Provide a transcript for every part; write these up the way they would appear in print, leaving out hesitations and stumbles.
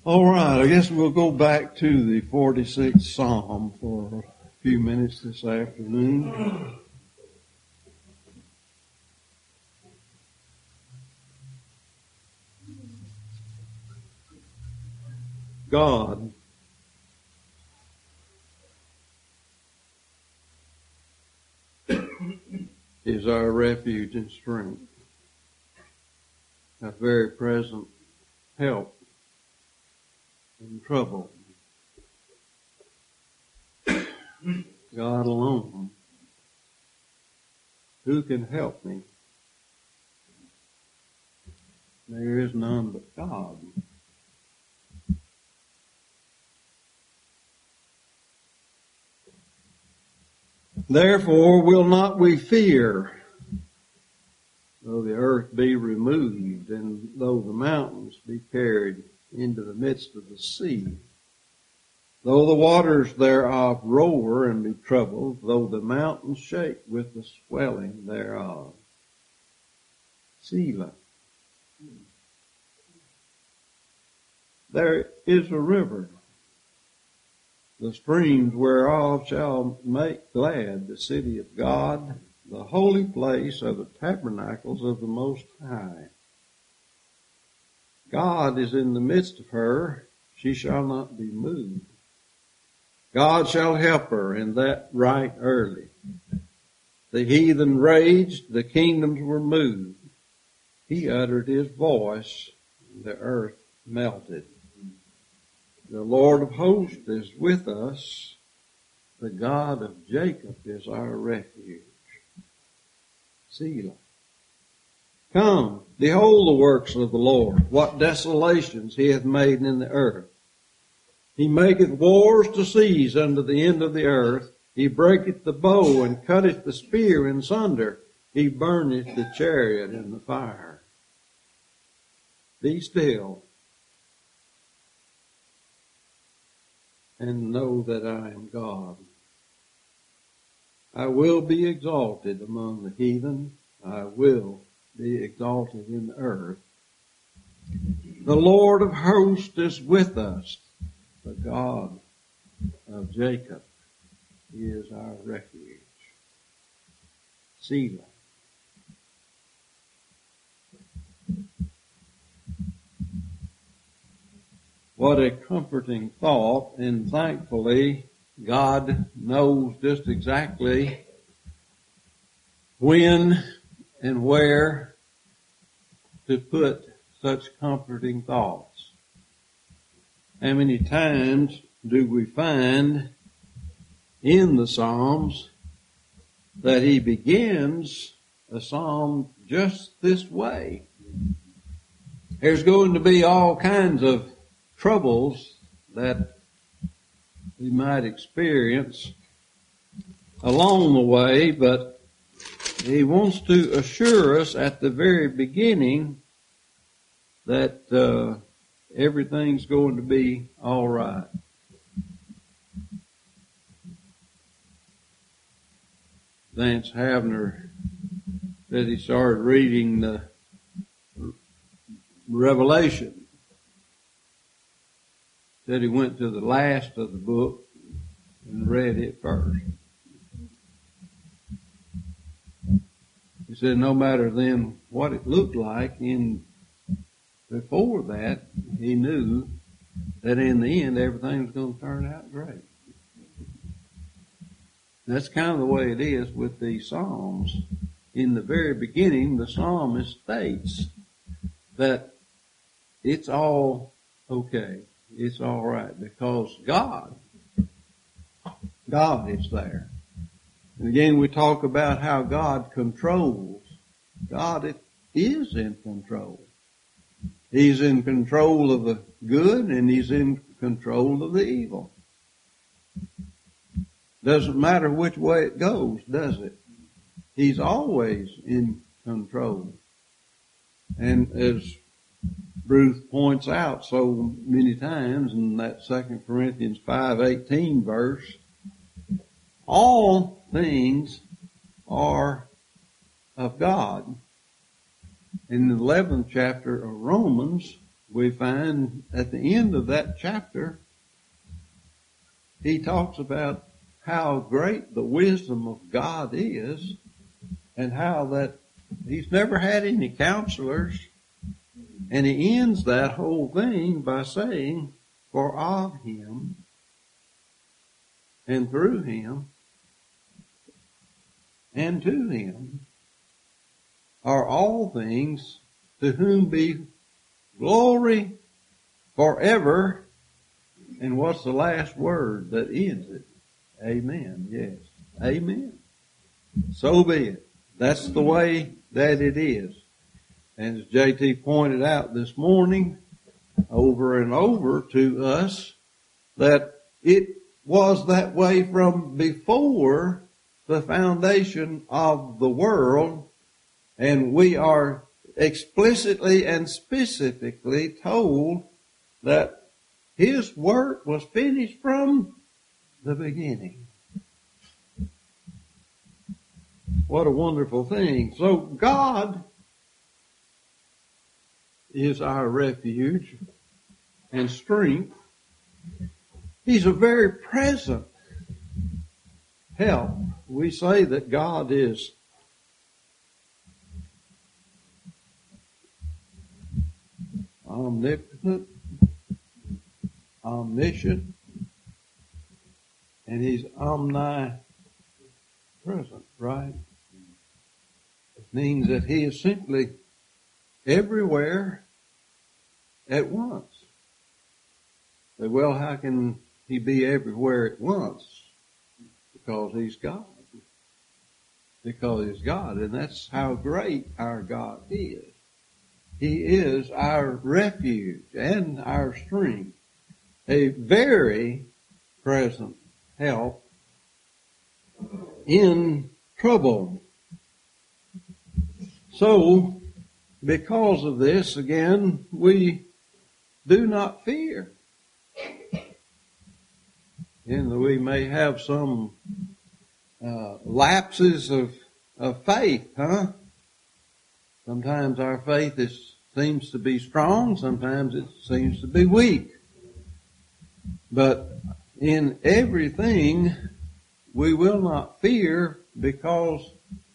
All right, I guess we'll go back to the 46th Psalm for a few minutes this afternoon. God is our refuge and strength, a very present help in trouble. God alone. Who can help me? There is none but God. Therefore will not we fear, though the earth be removed, and though the mountains be carried into the midst of the sea, though the waters thereof roar and be troubled, though the mountains shake with the swelling thereof. Selah. There is a river, the streams whereof shall make glad the city of God, the holy place of the tabernacles of the Most High. God is in the midst of her, she shall not be moved. God shall help her in that right early. The heathen raged, the kingdoms were moved. He uttered his voice, the earth melted. The Lord of hosts is with us. The God of Jacob is our refuge. Selah. Come, behold the works of the Lord, what desolations he hath made in the earth. He maketh wars to cease unto the end of the earth. He breaketh the bow and cutteth the spear in sunder. He burneth the chariot in the fire. Be still and know that I am God. I will be exalted among the heathen. I will be exalted in the earth. The Lord of hosts is with us. The God of Jacob is our refuge. Selah. What a comforting thought, and thankfully God knows just exactly when and where to put such comforting thoughts. How many times do we find in the Psalms that he begins a psalm just this way? There's going to be all kinds of troubles that we might experience along the way, but he wants to assure us at the very beginning that everything's going to be all right. Vance Havner said he started reading the Revelation. Said he went to the last of the book and read it first. He said no matter then what it looked like before that, he knew that in the end everything was going to turn out great. That's kind of the way it is with these Psalms. In the very beginning, the psalmist states that it's all okay. It's all right because God is there. And again, we talk about how God controls. God is in control. He's in control of the good and he's in control of the evil. Doesn't matter which way it goes, does it? He's always in control. And as Bruce points out so many times in that 2 Corinthians 5:18 verse, all things are of God. In the 11th chapter of Romans, we find at the end of that chapter, he talks about how great the wisdom of God is and how that he's never had any counselors. And he ends that whole thing by saying, for of him and through him and to him are all things, to whom be glory forever. And what's the last word that ends it? Amen. Yes. Amen. So be it. That's the way that it is. And as JT pointed out this morning, over and over to us, that it was that way from before the foundation of the world, and we are explicitly and specifically told that his work was finished from the beginning. What a wonderful thing. So God is our refuge and strength. He's a very present help. We say that God is omnipotent, omniscient, and he's omnipresent, right? It means that he is simply everywhere at once. Say, well, how can he be everywhere at once? Because he's God. Because he's God, and that's how great our God is. He is our refuge and our strength, a very present help in trouble. So, because of this, again, we do not fear. And we may have some lapses of faith, huh? Sometimes our faith seems to be strong, sometimes it seems to be weak. But in everything, we will not fear because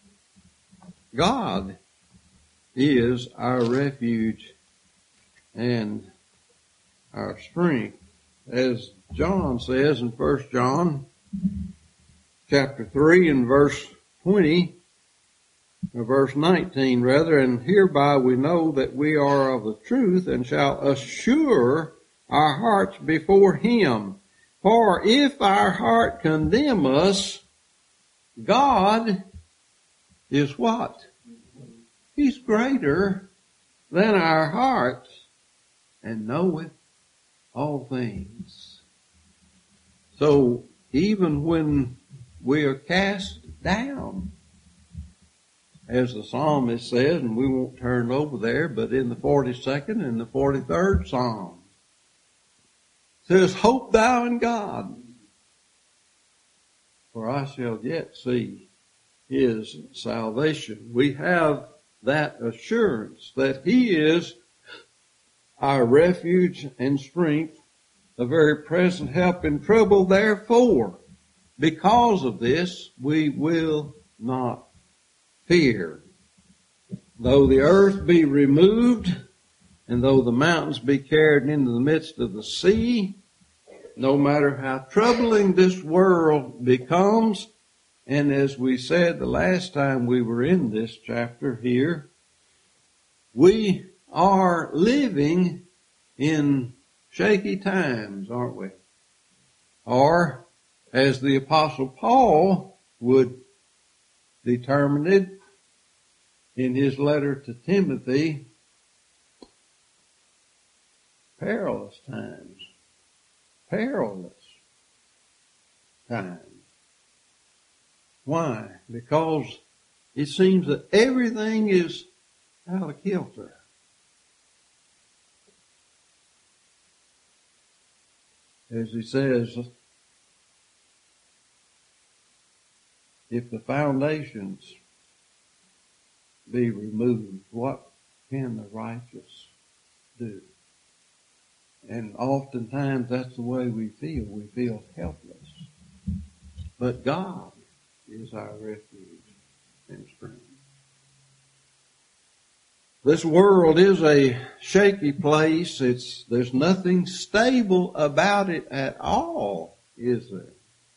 God is our refuge and our strength. As John says in 1 John chapter 3 and verse 20, or verse 19 rather, and hereby we know that we are of the truth and shall assure our hearts before him. For if our heart condemn us, God is what? He's greater than our hearts and knoweth all things. So even when we are cast down, as the psalmist says, and we won't turn over there, but in the 42nd and the 43rd Psalm, says, hope thou in God, for I shall yet see his salvation. We have that assurance that he is our refuge and strength, a very present help in trouble. Therefore, because of this, we will not fear. Though the earth be removed, and though the mountains be carried into the midst of the sea, no matter how troubling this world becomes, and as we said the last time we were in this chapter here, we are living in shaky times, aren't we? Or, as the Apostle Paul would determine it in his letter to Timothy, perilous times. Perilous times. Why? Because it seems that everything is out of kilter. As he says, if the foundations be removed, what can the righteous do? And oftentimes that's the way we feel. We feel helpless. But God is our refuge and strength. This world is a shaky place. There's nothing stable about it at all, is there?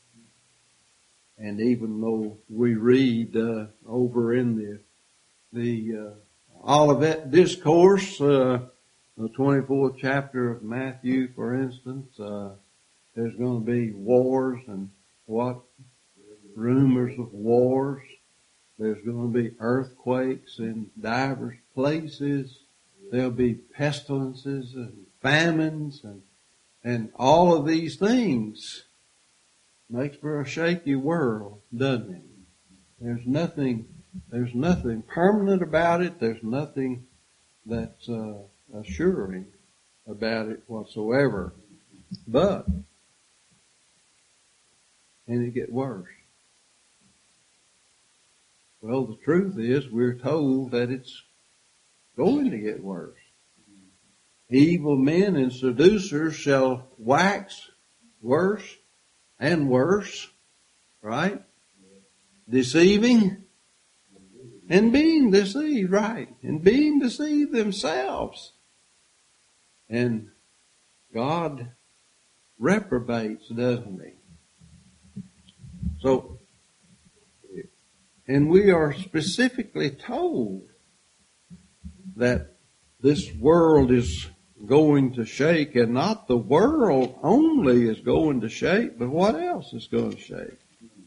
And even though we read over in the Olivet Discourse, the 24th chapter of Matthew, for instance, there's going to be wars and rumors of wars. There's going to be earthquakes in diverse places. There'll be pestilences and famines and all of these things. Makes for a shaky world, doesn't it? There's nothing permanent about it. There's nothing that's assuring about it whatsoever. But can it get worse? Well, the truth is we're told that it's going to get worse. Evil men and seducers shall wax worse and worse, right? Deceiving and being deceived, right? And being deceived themselves. And God reprobates, doesn't he? So, and we are specifically told that this world is going to shake, and not the world only is going to shake, but what else is going to shake?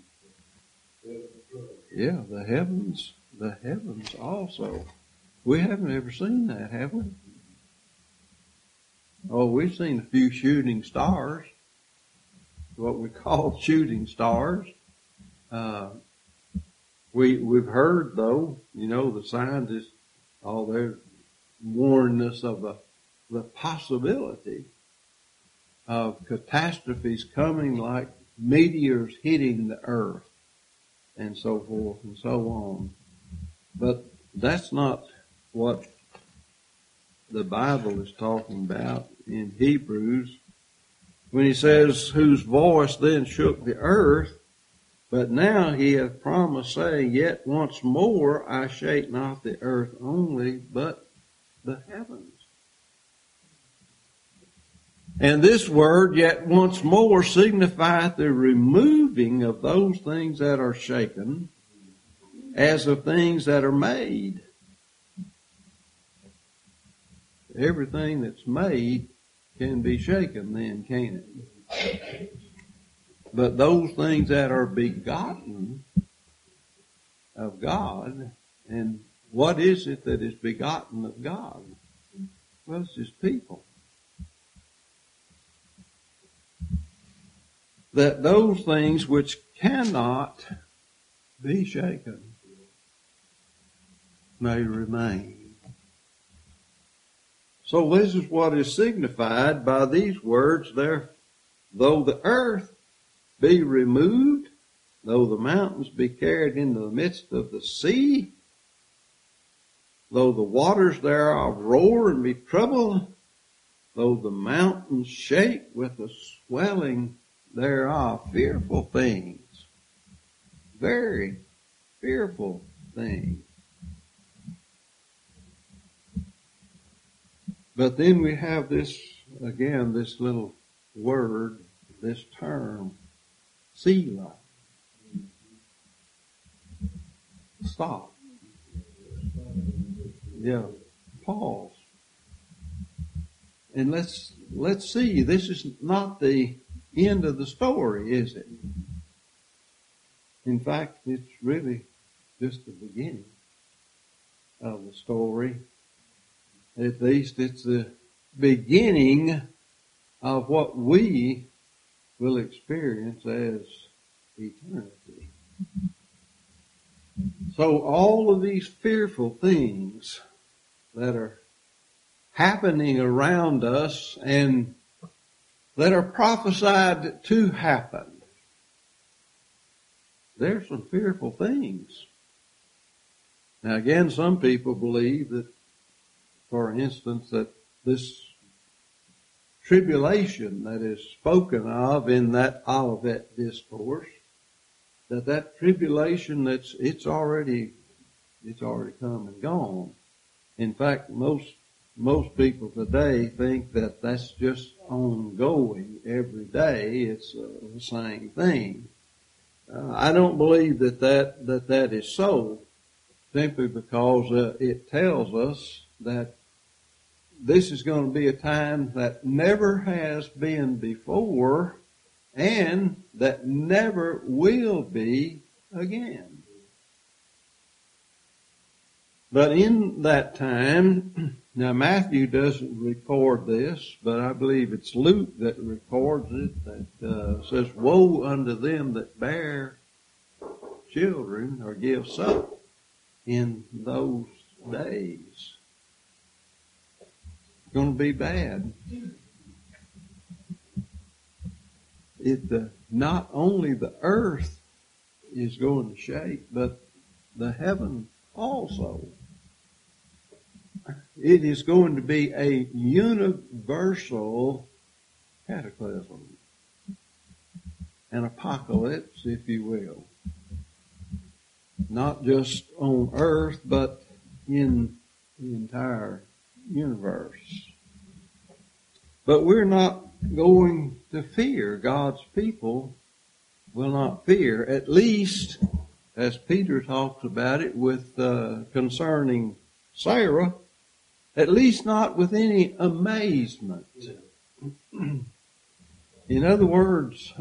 Yeah, the heavens also. We haven't ever seen that, have we? Oh, we've seen a few shooting stars, what we call shooting stars. We've heard though, the scientists, they're warning us of the possibility of catastrophes coming like meteors hitting the earth and so forth and so on. But that's not what the Bible is talking about in Hebrews when he says, whose voice then shook the earth, but now he hath promised, saying, yet once more I shake not the earth only, but the heavens. And this word, yet once more, signifieth the removing of those things that are shaken, as of things that are made. Everything that's made can be shaken then, can't it? But those things that are begotten of God, and what is it that is begotten of God? Well, it's His people. That those things which cannot be shaken may remain. So this is what is signified by these words there. Though the earth be removed, though the mountains be carried into the midst of the sea, though the waters thereof roar and be troubled, though the mountains shake with the swelling thereof, fearful things, very fearful things. But then we have this, again, this little word, this term, Selah. Stop. Yeah. Pause. And let's see. This is not the end of the story, is it? In fact, it's really just the beginning of the story. At least it's the beginning of what we will experience as eternity. So all of these fearful things that are happening around us and that are prophesied to happen, there's some fearful things. Now again, some people believe that, for instance, that this tribulation that is spoken of in that Olivet discourse, that tribulation it's already come and gone. In fact, most people today think that that's just ongoing every day. It's the same thing. I don't believe that is so, simply because it tells us that this is going to be a time that never has been before and that never will be again. But in that time, now Matthew doesn't record this, but I believe it's Luke that records it, that says, "Woe unto them that bear children or give suck in those days." It's going to be bad. Not only the earth is going to shake, but the heaven also. It is going to be a universal cataclysm, an apocalypse, if you will. Not just on earth, but in the entire universe. But we're not going to fear. God's people will not fear, at least as Peter talks about it with concerning Sarah, at least not with any amazement. In other words,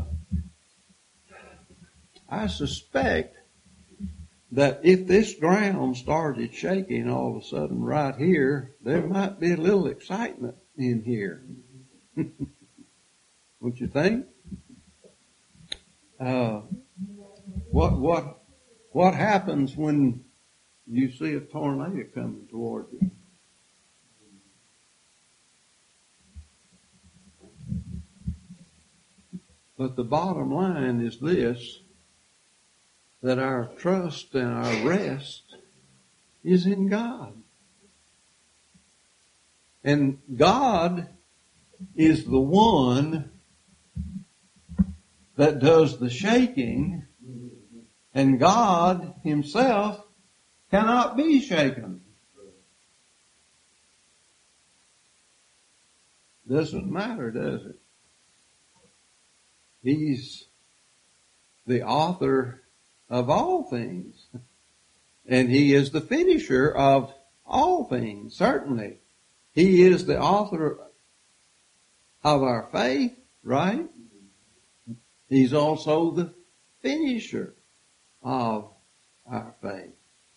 I suspect that if this ground started shaking all of a sudden right here, there might be a little excitement in here. Don't you think? What happens when you see a tornado coming toward you? But the bottom line is this, that our trust and our rest is in God. And God is the one that does the shaking, and God himself cannot be shaken. Doesn't matter, does it? He's the author of all things. And he is the finisher of all things, certainly. He is the author of our faith, right? He's also the finisher of our faith.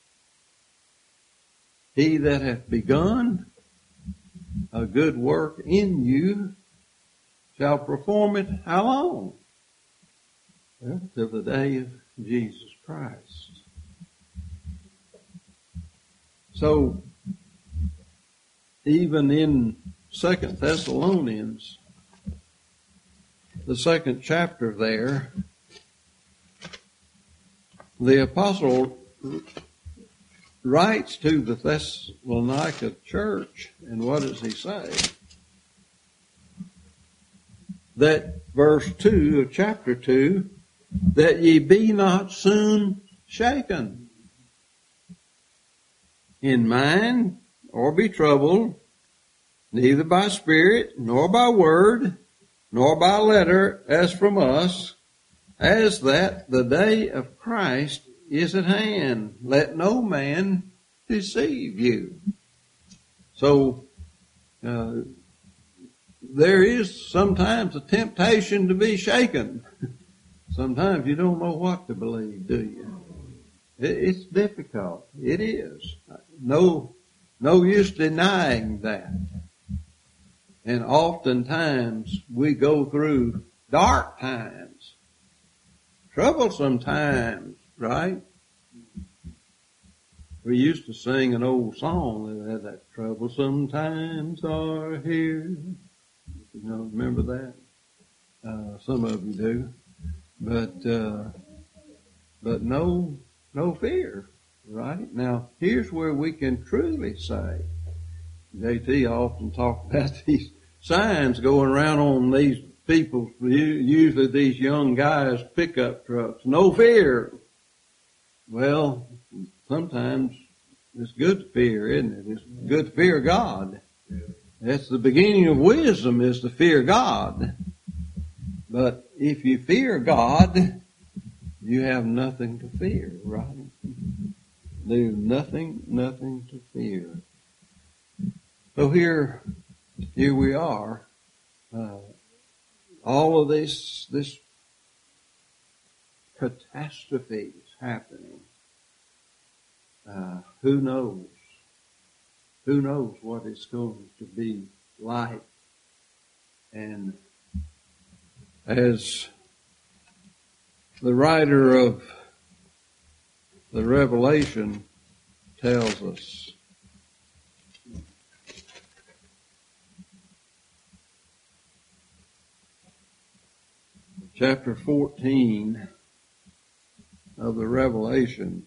He that hath begun a good work in you shall perform it how long? Well, till the day of Jesus Christ. So, even in 2 Thessalonians, the 2nd chapter there, the apostle writes to the Thessalonica church, and what does he say? That verse 2 of chapter 2, that ye be not soon shaken in mind, or be troubled, neither by spirit, nor by word, nor by letter, as from us, as that the day of Christ is at hand. Let no man deceive you. So, there is sometimes a temptation to be shaken. Sometimes you don't know what to believe, do you? It's difficult. It is. No use denying that. And oftentimes we go through dark times, troublesome times, right? We used to sing an old song that had that, troublesome times are here. You know, remember that? Some of you do. But no fear, right? Now, here's where we can truly say, JT often talked about signs going around on these people, usually these young guys' pickup trucks. No fear. Well, sometimes it's good to fear, isn't it? It's good to fear God. That's the beginning of wisdom, is to fear God. But if you fear God, you have nothing to fear, right? There's nothing to fear. So here we are. All of this catastrophe is happening. Who knows? Who knows what it's going to be like? And as the writer of the Revelation tells us, chapter 14 of the Revelation,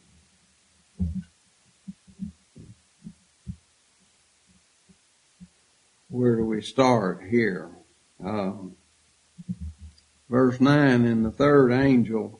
where do we start here? Verse 9, and the third angel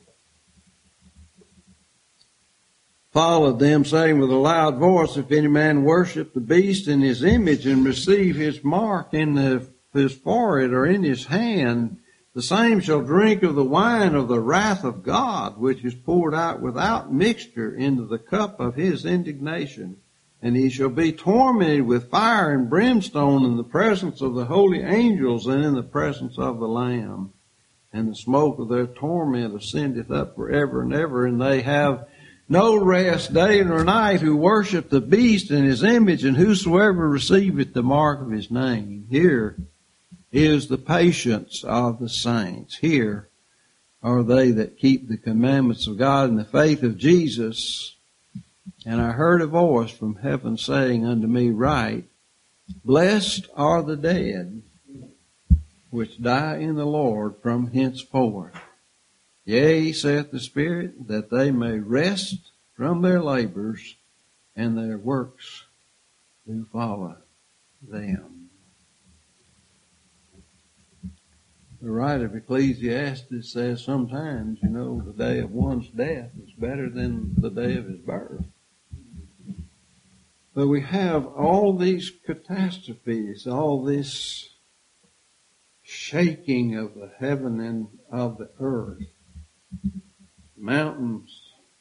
followed them, saying with a loud voice, if any man worship the beast in his image and receive his mark in his forehead or in his hand, the same shall drink of the wine of the wrath of God, which is poured out without mixture into the cup of his indignation. And he shall be tormented with fire and brimstone in the presence of the holy angels and in the presence of the Lamb. And the smoke of their torment ascendeth up forever and ever, and they have no rest day nor night who worship the beast in his image, and whosoever receiveth the mark of his name. Here is the patience of the saints. Here are they that keep the commandments of God and the faith of Jesus. And I heard a voice from heaven saying unto me, write, blessed are the dead which die in the Lord from henceforth. Yea, saith the Spirit, that they may rest from their labors, and their works do follow them. The writer of Ecclesiastes says sometimes, the day of one's death is better than the day of his birth. But we have all these catastrophes, all this shaking of the heaven and of the earth. Mountains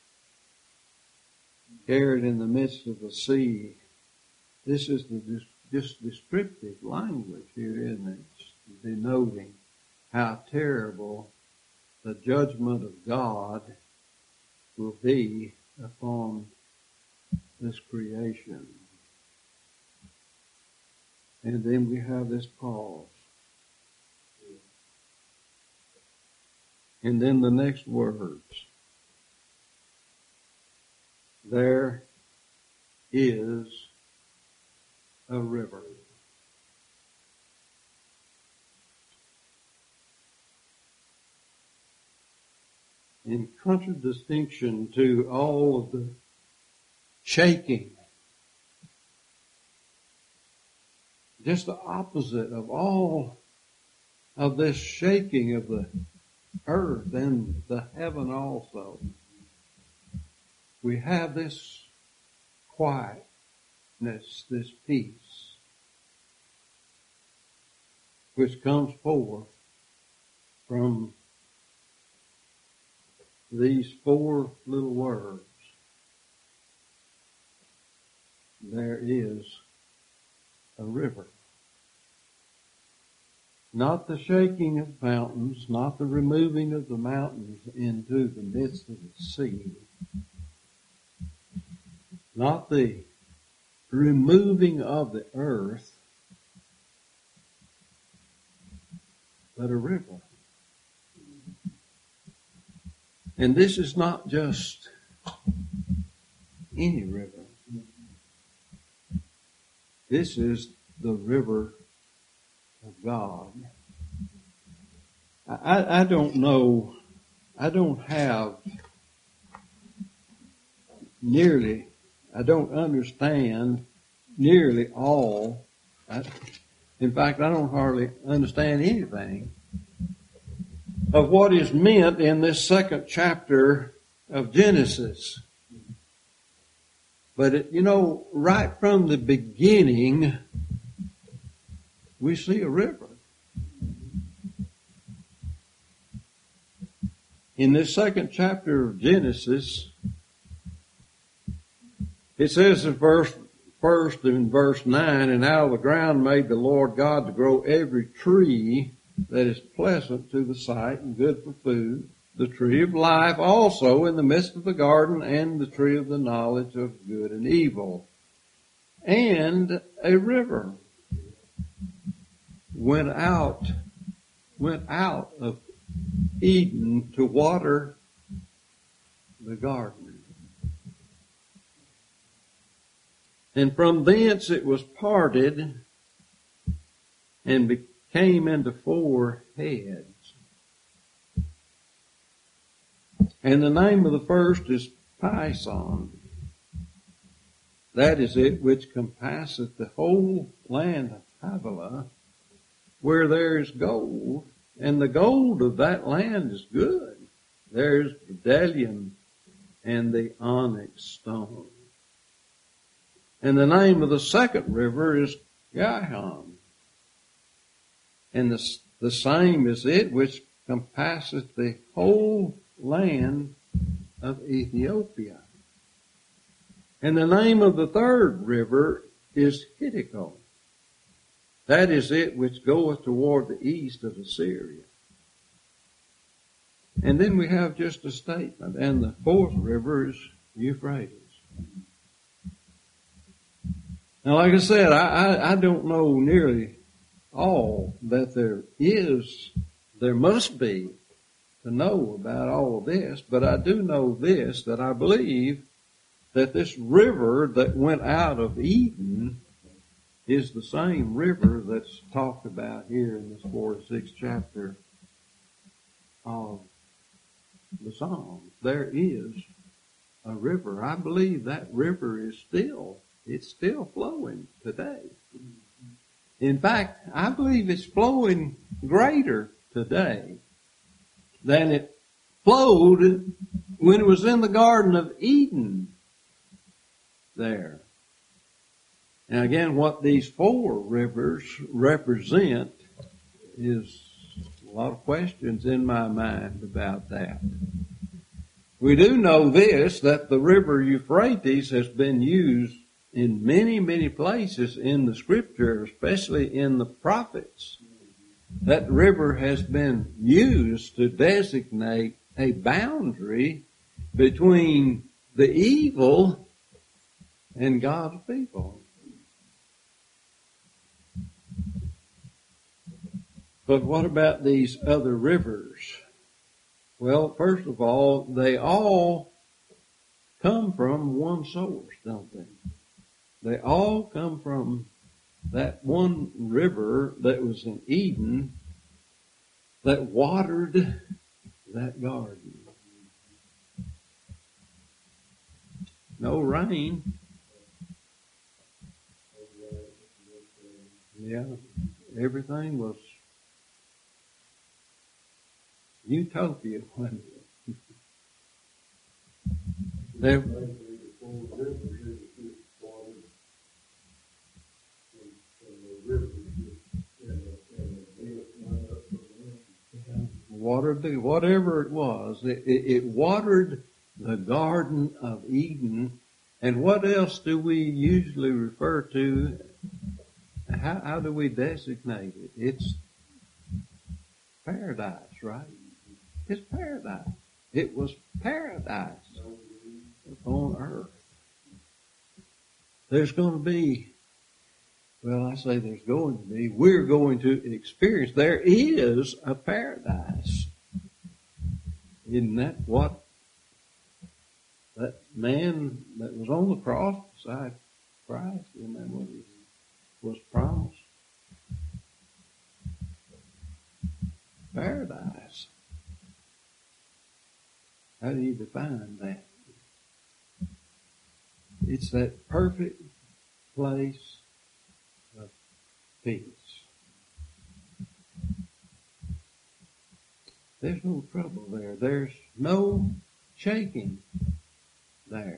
carried in the midst of the sea. This is just descriptive language here, isn't it? It's denoting how terrible the judgment of God will be upon this creation. And then we have this pause. And then the next words. There is a river. In contradistinction to all of the shaking, just the opposite of all of this shaking of the earth and the heaven also, we have this quietness, this peace, which comes forth from these four little words. There is a river. Not the shaking of mountains, not the removing of the mountains into the midst of the sea, not the removing of the earth, but a river. And this is not just any river. This is the river of God. I don't know, I don't understand nearly all. In fact, I don't hardly understand anything of what is meant in this second chapter of Genesis. But right from the beginning, we see a river. In this second chapter of Genesis, it says in verse 9, and out of the ground made the Lord God to grow every tree that is pleasant to the sight and good for food, the tree of life also in the midst of the garden, and the tree of the knowledge of good and evil. And a river went out of Eden to water the garden. And from thence it was parted and came into four heads. And the name of the first is Pison. That is it which compasseth the whole land of Havilah, where there is gold, and the gold of that land is good. There's bdellium and the onyx stone. And the name of the second river is Gihon. And the same is it which compasseth the whole land of Ethiopia. And the name of the third river is Hiddekel. That is it which goeth toward the east of Assyria. And then we have just a statement. And the fourth river is Euphrates. Now, like I said, I don't know nearly all that there must be to know about all of this, but I do know this, that I believe that this river that went out of Eden is the same river that's talked about here in this 46th chapter of the Psalms. There is a river. I believe that river is still flowing today. In fact, I believe it's flowing greater today than it flowed when it was in the Garden of Eden there. Now again, what these four rivers represent is a lot of questions in my mind about that. We do know this, that the river Euphrates has been used in many, many places in the scripture, especially in the prophets. That river has been used to designate a boundary between the evil and God's people. But what about these other rivers? Well, first of all, they all come from one source, don't they? They all come from that one river that was in Eden that watered that garden. No rain. Yeah, everything was utopia, wasn't it? Watered whatever it was. It watered the Garden of Eden. And what else do we usually refer to? How do we designate it? It's paradise, right? It's paradise. It was paradise upon earth. There's going to be, we're going to experience, there is a paradise. Isn't that what that man that was on the cross beside Christ, isn't that what he was promised? Paradise. How do you define that? It's that perfect place of peace. There's no trouble there. There's no shaking there.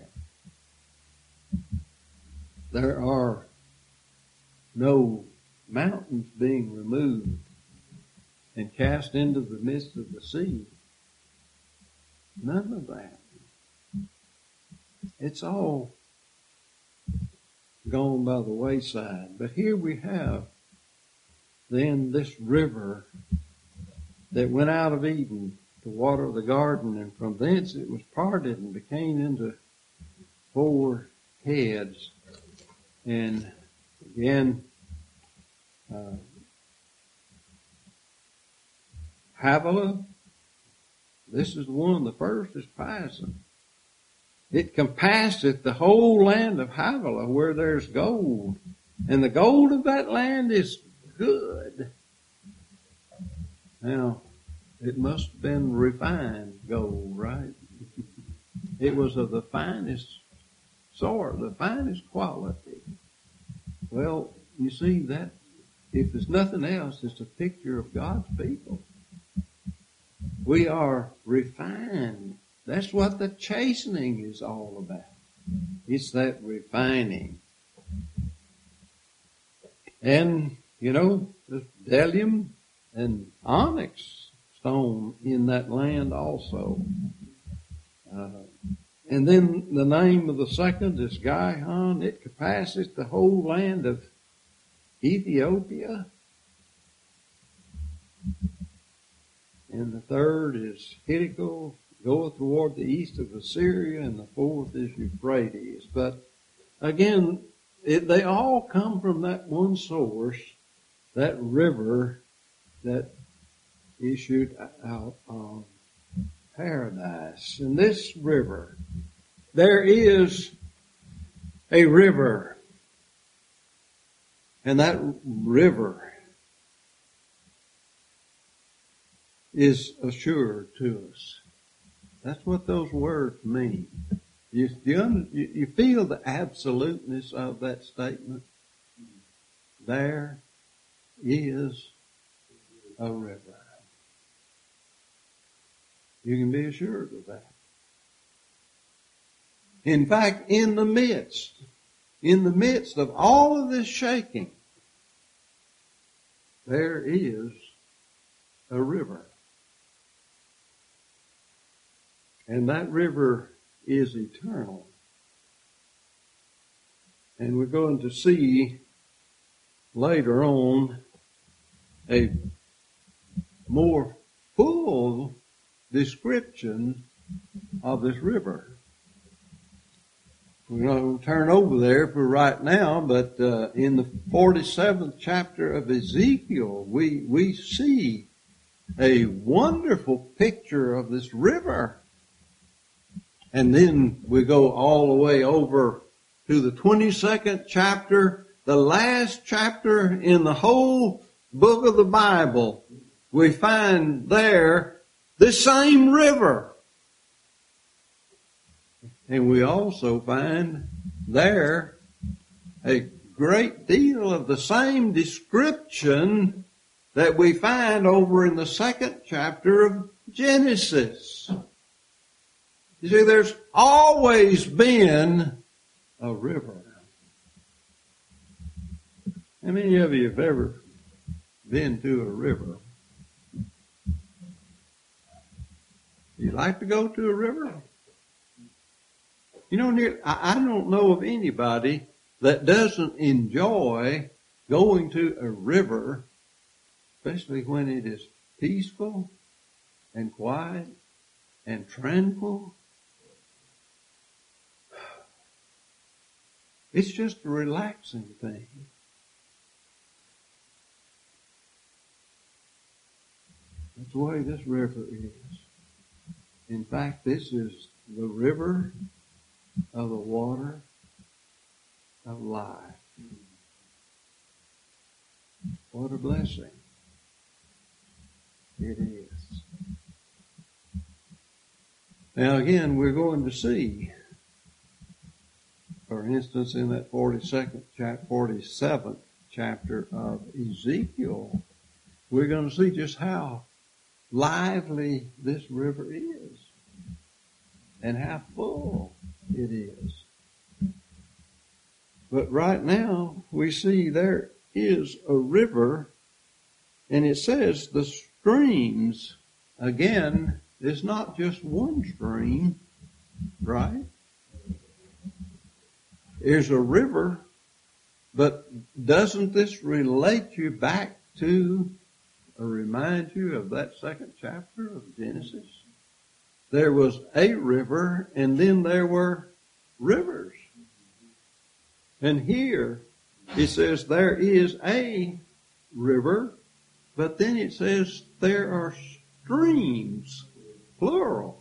There are no mountains being removed and cast into the midst of the sea. None of that. It's all gone by the wayside. But here we have then this river that went out of Eden to water the garden, and from thence it was parted and became into 4 heads. And again, Havilah, this is one, the first is Pison. It compasseth the whole land of Havilah where there's gold. And the gold of that land is good. Now, it must have been refined gold, right? It was of the finest sort, the finest quality. Well, you see that, if there's nothing else, it's a picture of God's people. We are refined. That's what the chastening is all about. It's that refining. And, there's bdellium and onyx stone in that land also. And then the name of the second is Gihon. It compasseth the whole land of Ethiopia. And the third is Hiddekel, goeth toward the east of Assyria, and the fourth is Euphrates. But again, they all come from that one source, that river that issued out of paradise. And this river, there is a river, and that river is assured to us. That's what those words mean. You feel the absoluteness of that statement? There is a river. You can be assured of that. In fact, in the midst of all of this shaking, there is a river. And that river is eternal. And we're going to see later on a more full description of this river. We're not going to turn over there for right now, but in the 47th chapter of Ezekiel, we see a wonderful picture of this river. And then we go all the way over to the 22nd chapter, the last chapter in the whole book of the Bible. We find there the same river. And we also find there a great deal of the same description that we find over in the 2nd chapter of Genesis. You see, there's always been a river. How many of you have ever been to a river? You like to go to a river? I don't know of anybody that doesn't enjoy going to a river, especially when it is peaceful and quiet and tranquil. It's just a relaxing thing. That's the way this river is. In fact, this is the river of the water of life. What a blessing it is. Now again, we're going to see, for instance, in that 47th chapter of Ezekiel, we're going to see just how lively this river is and how full it is. But right now we see there is a river, and it says the streams, again, it's not just one stream, right? There's a river, but doesn't this relate you back to or remind you of that second chapter of Genesis? There was a river, and then there were rivers. And here it says there is a river, but then it says there are streams, plural.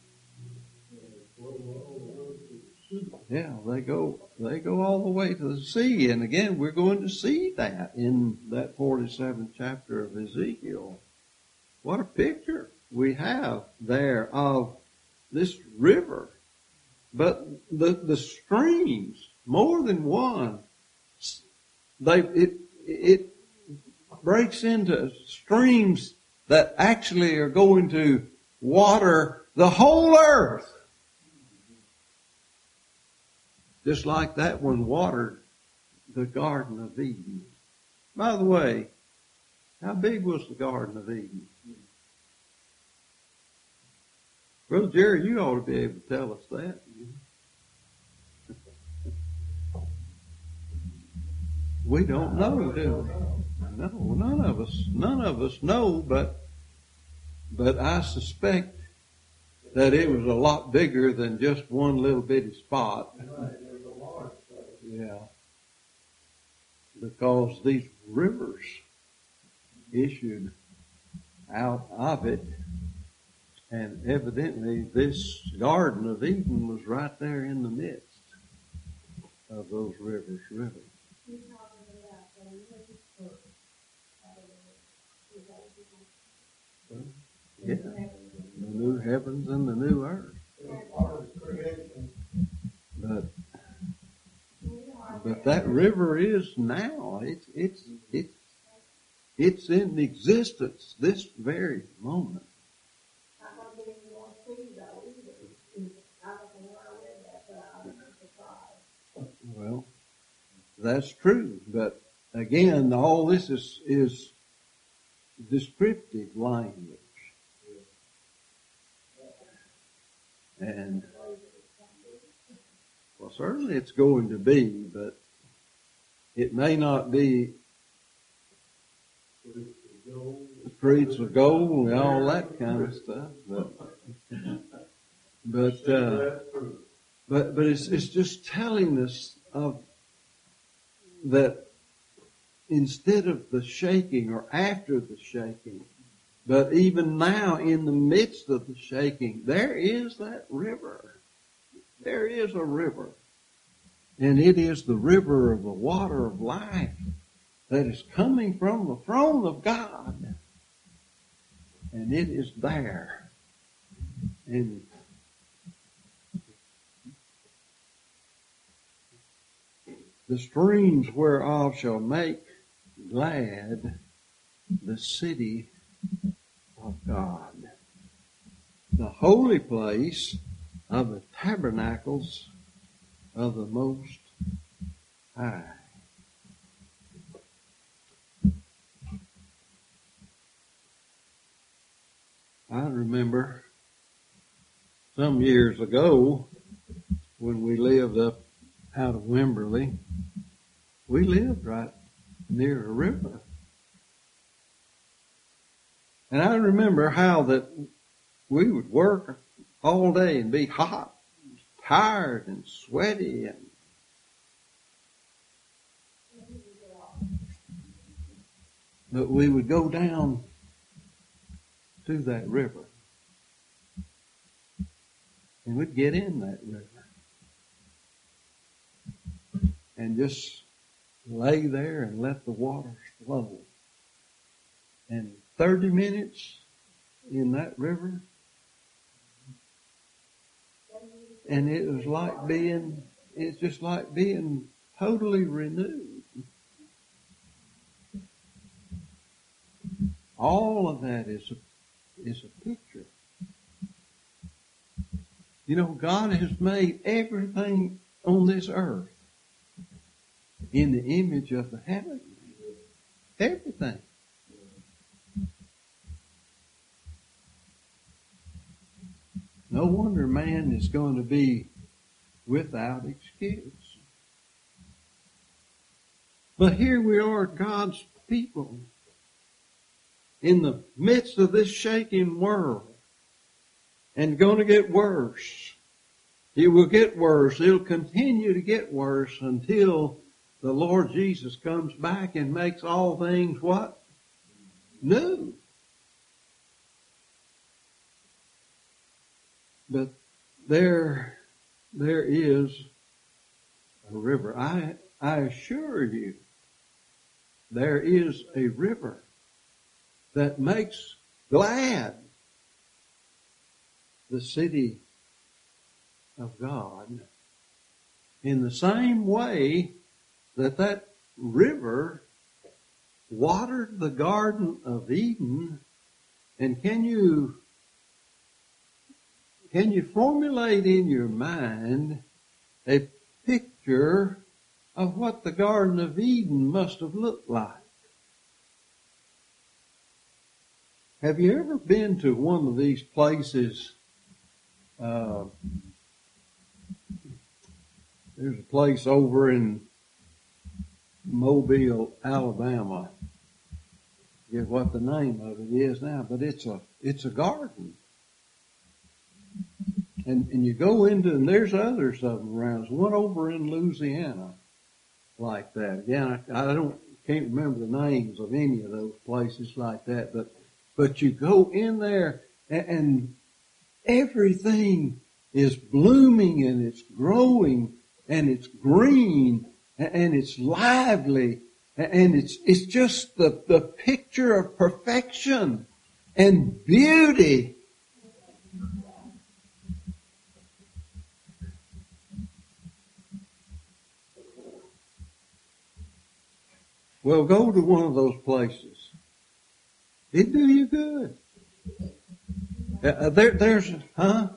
Yeah, they go all the way to the sea. And again, we're going to see that in that 47th chapter of Ezekiel. What a picture we have there of this river. But the streams, more than one, it breaks into streams that actually are going to water the whole earth. Just like that one watered the Garden of Eden. By the way, how big was the Garden of Eden? Brother Jerry, you ought to be able to tell us that. We don't know, do we? No, none of us know, but I suspect that it was a lot bigger than just one little bitty spot. Yeah. Because these rivers issued out of it, and evidently this Garden of Eden was right there in the midst of those rivers, really. Yeah, the new heavens and the new earth. But that river is now. It's in existence this very moment. Well, that's true, but again, all this is descriptive language. And, well, certainly it's going to be, but it may not be streets of gold and all that kind of stuff, but it's just telling us of that instead of the shaking or after the shaking, but even now in the midst of the shaking, there is that river. There is a river. And it is the river of the water of life that is coming from the throne of God. And it is there. And the streams whereof shall make glad the city of God, the holy place of the tabernacles of the Most High. I remember some years ago when we lived up out of Wimberley, we lived right near a river. And I remember how that we would work all day and be hot, tired and sweaty, but we would go down to that river. And we'd get in that river. And just lay there and let the water flow. And 30 minutes in that river, and it's just like being totally renewed. All of that is is a picture. You know, God has made everything on this earth in the image of the heavenly. Everything. No wonder man is going to be without excuse. But here we are, God's people, in the midst of this shaking world, and going to get worse. It will get worse. It'll continue to get worse until the Lord Jesus comes back and makes all things what? New. But there is a river. I assure you, there is a river that makes glad the city of God in the same way that river watered the Garden of Eden. And can you formulate in your mind a picture of what the Garden of Eden must have looked like? Have you ever been to one of these places? There's a place over in Mobile, Alabama. I forget what the name of it is now, but it's a garden. And you go into, and there's others of them around. There's one over in Louisiana like that. Again, I can't remember the names of any of those places like that, but you go in there and everything is blooming and it's growing and it's green and it's lively and it's just the picture of perfection and beauty. Well, go to one of those places. It do you good. There's, huh?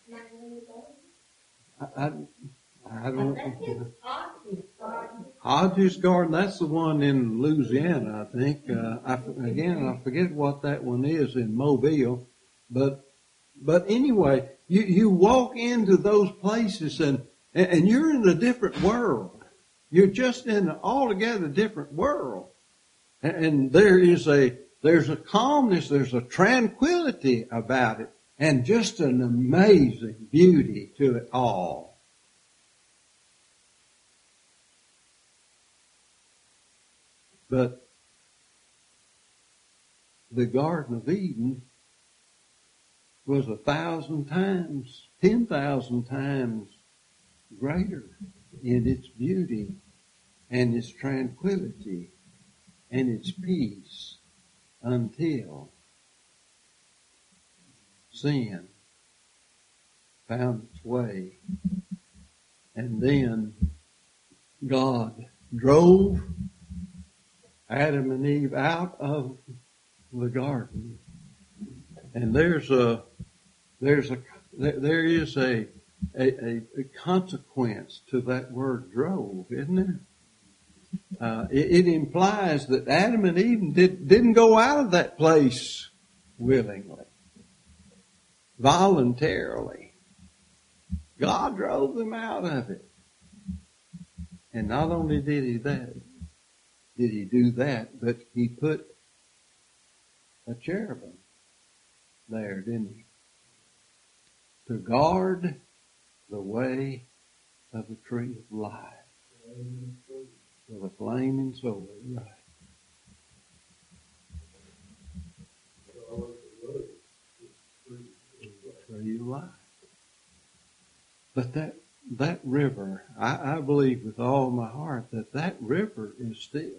I don't. Hodges Garden, that's the one in Louisiana, I think. I forget what that one is in Mobile, but anyway, you walk into those places and you're in a different world. You're just in an altogether different world, and there's a calmness, there's a tranquility about it, and just an amazing beauty to it all. But the Garden of Eden was 1,000 times, 10,000 times greater in its beauty and its tranquility and its peace until sin found its way. And then God drove Adam and Eve out of the garden. And there is a consequence to that word drove, isn't there? It implies that Adam and Eve didn't go out of that place willingly, voluntarily. God drove them out of it. And not only did he do that, but he put a cherubim there, didn't he? To guard the way of the tree of life with a flaming sword. Right. Tree of life. But that river, I believe with all my heart that river is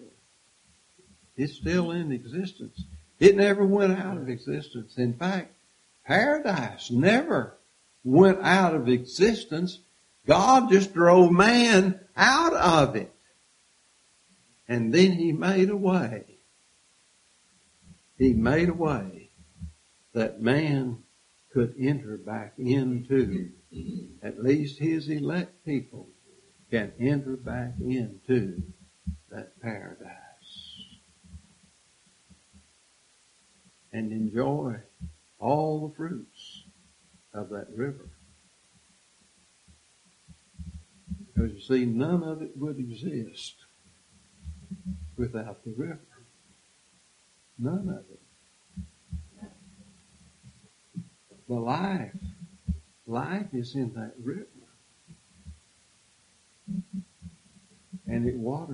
still in existence. It never went out of existence. In fact, paradise never went out of existence. God just drove man out of it. And then he made a way. He made a way that man could enter back into. At least his elect people can enter back into that paradise and enjoy all the fruits of that river. Because you see, none of it would exist without the river. None of it. The life is in that river. And it waters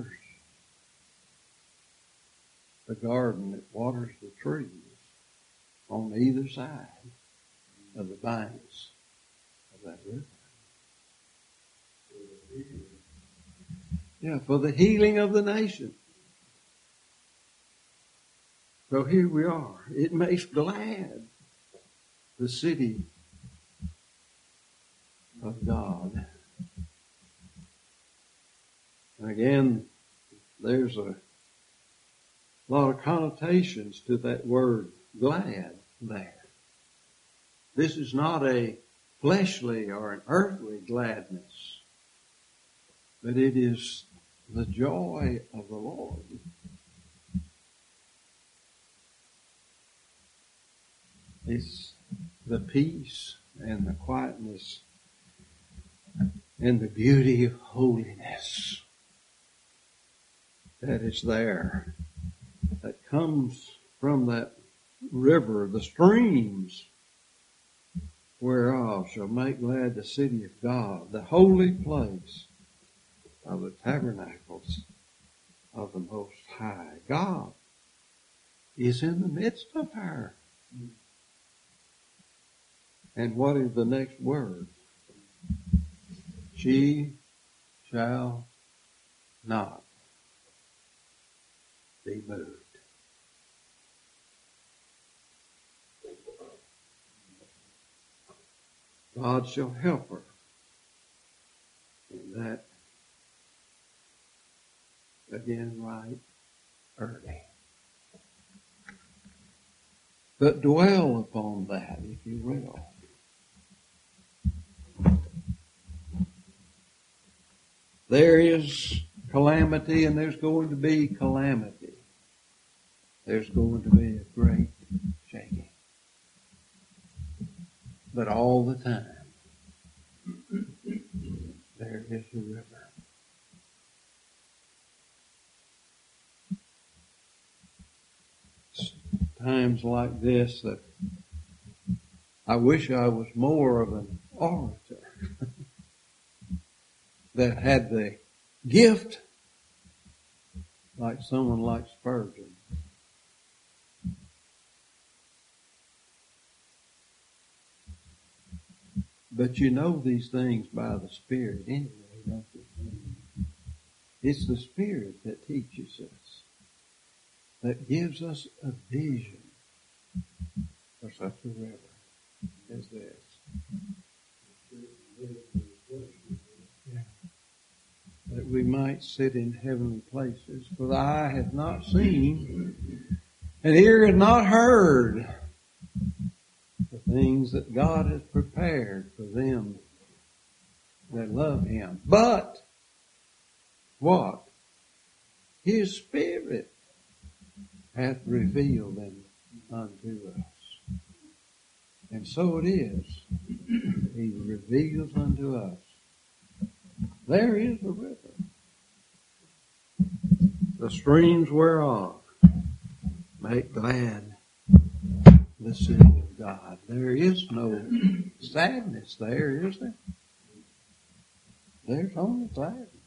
the garden, it waters the trees on either side of the banks of that river. Yeah, for the healing of the nation. So here we are. It makes glad the city of God. And again, there's a lot of connotations to that word glad there. This is not a fleshly or an earthly gladness, but it is the joy of the Lord. It's the peace and the quietness and the beauty of holiness that is there, that comes from that river, the streams whereof shall make glad the city of God, the holy place of the tabernacles of the Most High. God is in the midst of her. And what is the next word? She shall not be moved. God shall help her in that, again, right early. But dwell upon that, if you will. There is calamity and there's going to be calamity. There's going to be a great shaking. But all the time, there is a river. It's times like this that I wish I was more of an orator that had the gift like someone like Spurgeon. But you know these things by the Spirit anyway, don't you? It's the Spirit that teaches us, that gives us a vision for such a river as this. Yeah. That we might sit in heavenly places. For the eye hath not seen, and ear hath not heard the things that God has prepared for them that love Him. But what? His Spirit hath revealed them unto us. And so it is. He reveals unto us. There is a river, the streams whereof make glad the city of God. There is no sadness there, is there? There's only gladness.